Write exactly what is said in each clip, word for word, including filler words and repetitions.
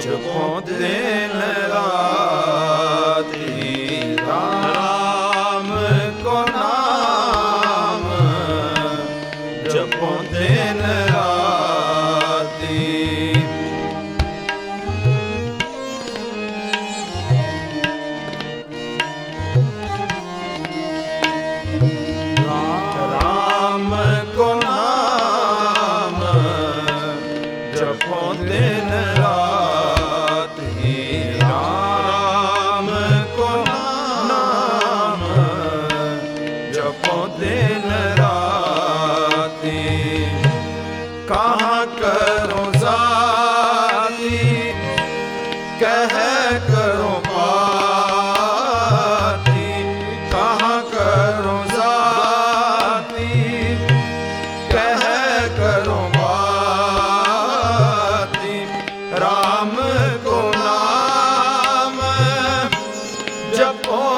जपो दिन राति राम को नाम जपो दिन राति। राम को नाम जपो दिन राति राम को नाम जपो दिन राति। कहाँ करो जाति कह करो पाती कहाँ करो जाति कह करो पाती। राम को नाम जपो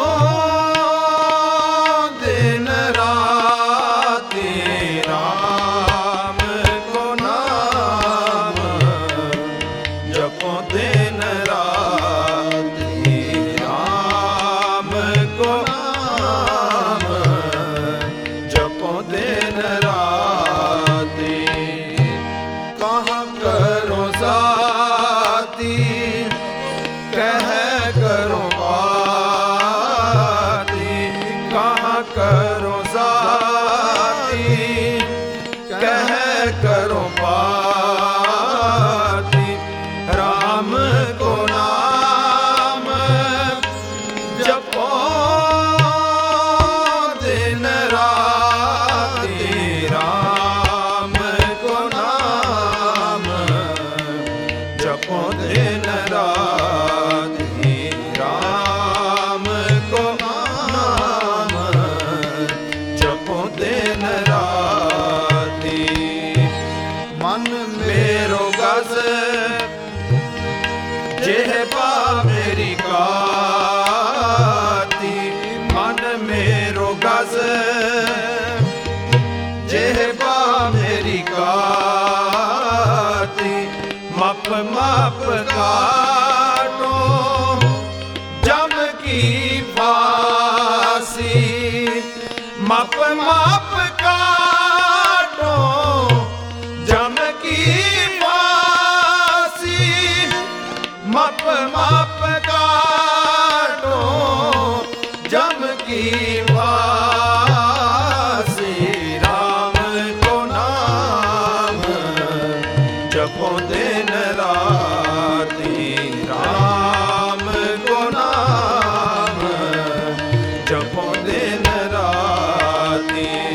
दिन राति राम को नाम जपो दिन राति राम को नाम जपो दिन राति। कहाँ करो जाति कह करो पाती कहाँ करो जाति कह करो पाती। राम को नाम जपो दिन राति राम को नाम जपो दिन राति राम को नाम जपो दिन राति। मन मेरो गज जेहबा मेरी गाती मन मेरो गज जेहबा मेरी गाती। मप मप काटो जम की फांसी मप मप काटो जम की फांसी मप मप काटो जम की फांसी। राम को नाम जपो दिन राति राम को नाम जपो दिन राति।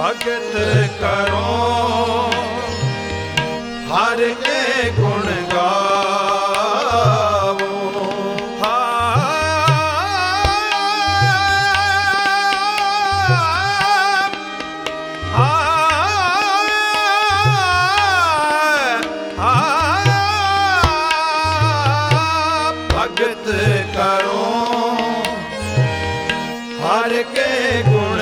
भगत करो हर के गुण गावो। भगत करो हर के गुण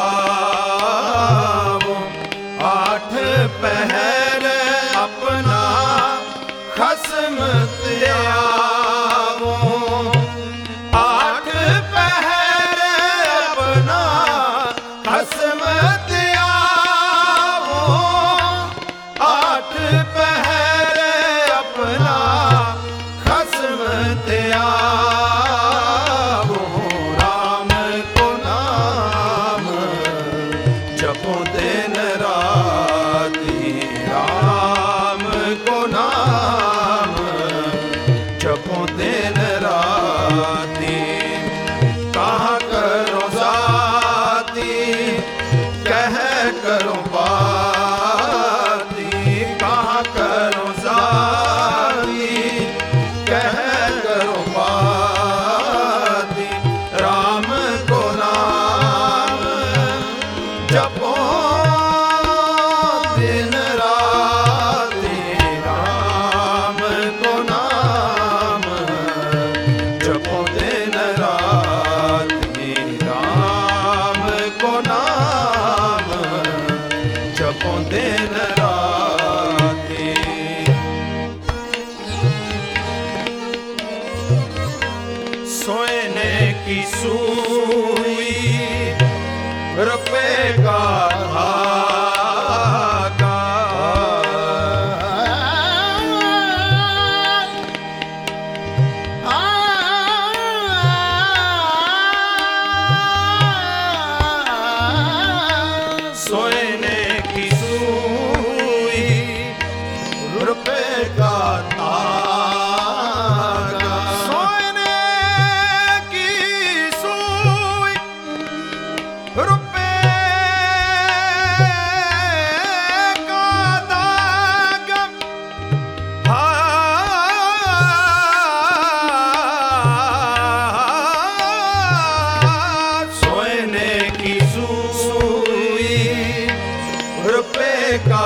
गावो। आठ पहर अपना खसम त्यागो। आठ पहर अपना खसम त्यागो। आठ पहर अपना खसम त्यागो। राम को नाम जपो दिन राति। राम को नाम जपो दिन राति। कहाँ करो जाति कह करो बाती। कहाँ करो जाति कह करो बाती। राम को नाम जपो दिन राति। राम को नाम जपो दिन राति। राम को नाम जपो दिन राति। सोने की सुई रुपए का धागा। सोने की सुई रुपए का धागा। सोने की सुई रुपए का धागा। सोने की सुई रुपए का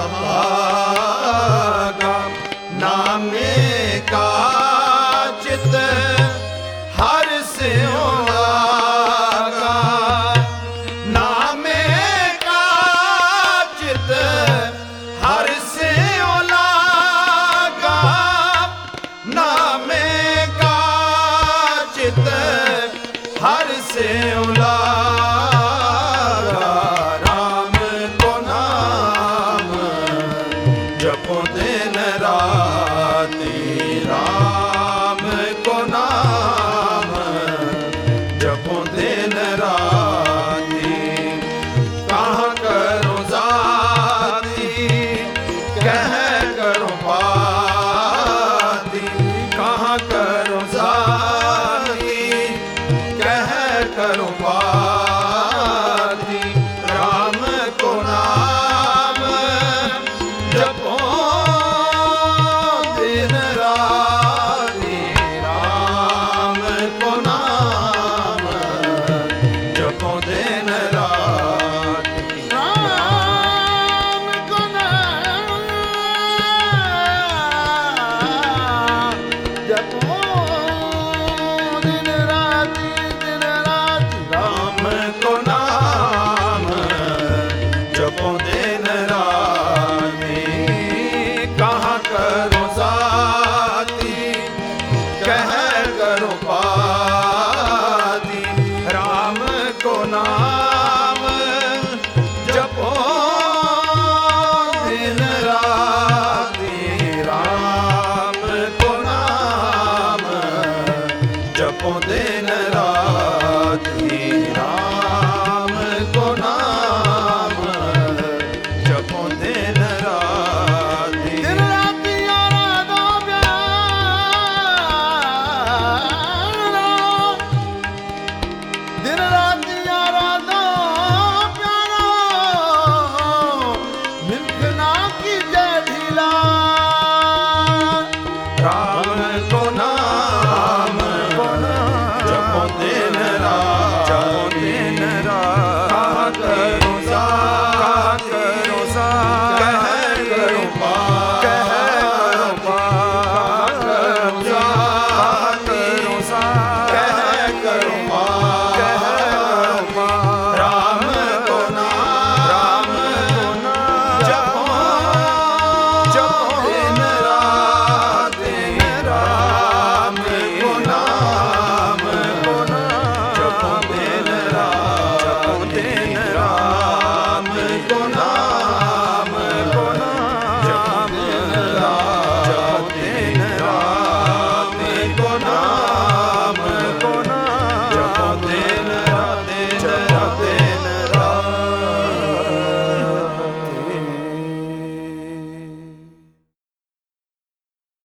धागा। नामे का चित हर से लागा। नामे का चित हर से लागा। नामे का चित हर से लागा। राम को नाम जपो दिन राति। राम को नाम जपो दिन राति। कहाँ करो जाति कह करो बाती। कहाँ करो जाति कह करो बाती। राम को नाम जपो दिन राति। राम को नाम जपो दिन राति। राम को नाम जपो दिन राति। दिन राति राम को नाम जपो दिन राति। कहाँ करो जाति कह करो बाती। राम को नाम